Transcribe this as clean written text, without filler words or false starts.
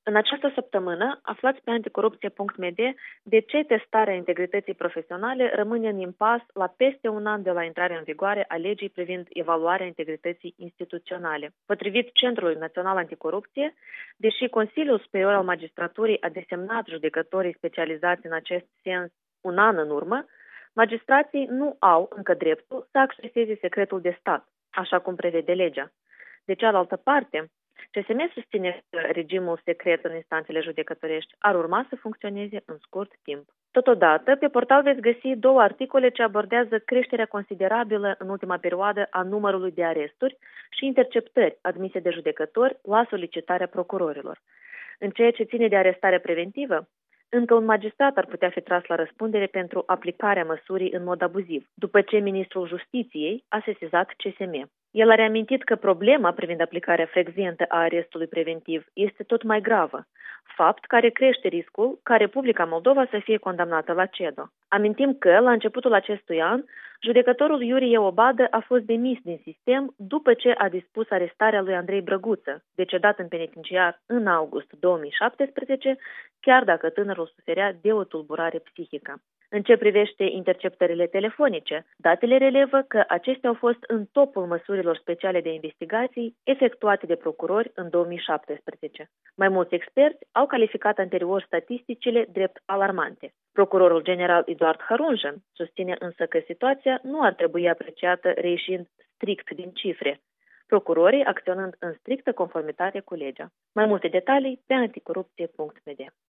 În această săptămână, aflați pe anticorupție.md de ce testarea integrității profesionale rămâne în impas la peste un an de la intrarea în vigoare a legii privind evaluarea integrității instituționale. Potrivit Centrului Național Anticorupție, deși Consiliul Superior al Magistraturii a desemnat judecătorii specializați în acest sens un an în urmă, magistrații nu au încă dreptul să acceseze secretul de stat, așa cum prevede legea. De cealaltă parte, CSM susține că regimul secret în instanțele judecătorești ar urma să funcționeze în scurt timp. Totodată, pe portal veți găsi 2 articole ce abordează creșterea considerabilă în ultima perioadă a numărului de aresturi și interceptări admise de judecători la solicitarea procurorilor. În ceea ce ține de arestare preventivă, încă un magistrat ar putea fi tras la răspundere pentru aplicarea măsurii în mod abuziv, după ce ministrul Justiției a sesizat CSM. El a reamintit că problema privind aplicarea frecventă a arestului preventiv este tot mai gravă, fapt care crește riscul ca Republica Moldova să fie condamnată la CEDO. Amintim că, la începutul acestui an, judecătorul Iurie Obadă a fost demis din sistem după ce a dispus arestarea lui Andrei Brăguță, decedat în penitenciar în august 2017, chiar dacă tânărul suferea de o tulburare psihică. În ce privește interceptările telefonice, datele relevă că acestea au fost în topul măsurilor speciale de investigații efectuate de procurori în 2017. Mai mulți experți au calificat anterior statisticile drept alarmante. Procurorul general Eduard Harunjan susține însă că situația nu ar trebui apreciată reieșind strict din cifre, procurorii acționând în strictă conformitate cu legea. Mai multe detalii pe anticorupție.md.